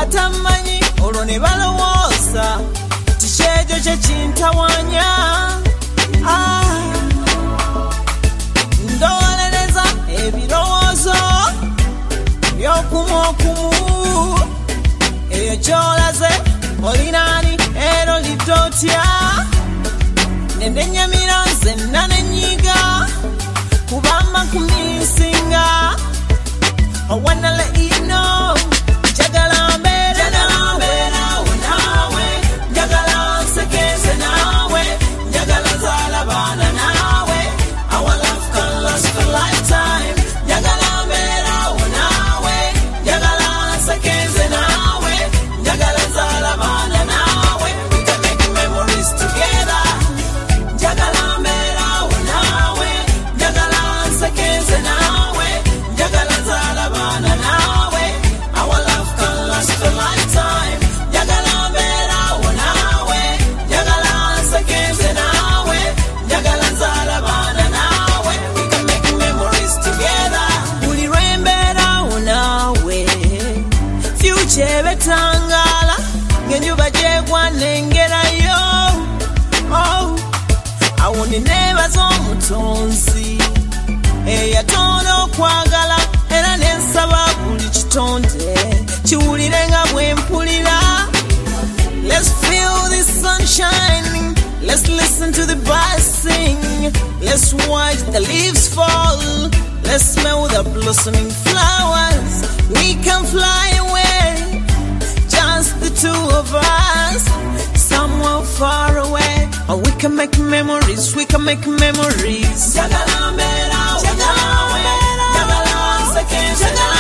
batamanyi olwo ne balowooza tikyejo kyekintawanya ndolereza ebirowoozo by'okumu eyo kyolaze olinaani ero lidotya nendenyamira nzenna nenyiga kubamba kumisinga I wanna let you know njagala mbeera naawe njagala nsekeze naawe njagala zaala baana naawe our love can last for lifetime njagala mbeera naawe njagala nsekeze naawe njagala zaala baana naawe we can make memories together njagala mbeera naawe njagala nsekeze naawe njagala zaala baana naawe our love can last for lifetime njagala mbeera naawe njagala nsekeze naawe njagala zaala baana naawe we can make memories together buli lwembeera naawe future betangala ng'enjuba gyegwa nengerayo awo neneebaza omutonzi eyatonda okwagala era nensaba buli kitonde kiwulire nga bwe mpulira let's feel the sunshine let's listen to the birds sing let's watch the leaves fall let's smell the blossoming flowers we can fly away just the two of us somewhere far away or we can make memories njagala mbeera naawe njagala nsekeze